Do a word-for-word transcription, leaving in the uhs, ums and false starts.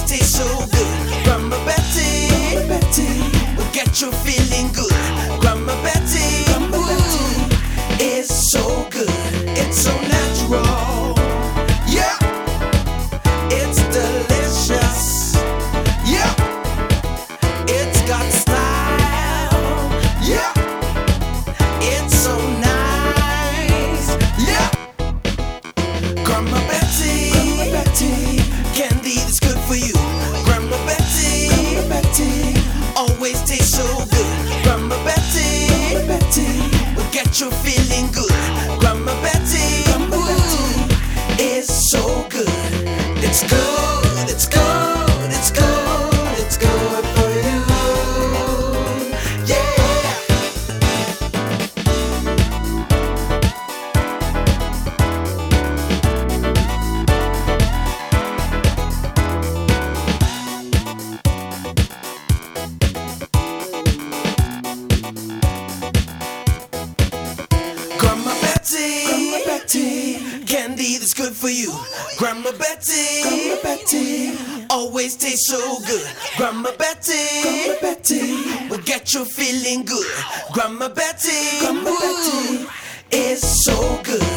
tastes so good. Grandma Betty, Grandma Betty will get you feeling good. Grandma Betty, Grandma Betty is so good. It's so natural. Yeah, it's delicious. Yeah, it's got style. Yeah, it's so nice. Yeah, Grandma Betty, Grandma Betty, candy that's good for you. Grandma Betty, Grandma Betty always tastes so good. Grandma Betty, Grandma Betty will get you feeling good. Grandma Betty, Grandma Betty is so good. It's good, it's good, it's good, it's good for you. Yeah. Grandma Betty, Grandma Betty, candy that's good for you. Grandma Betty, Grandma Betty, always tastes so good. Grandma Betty, Grandma Betty, will get you feeling good. Grandma Betty, Grandma Betty is so good.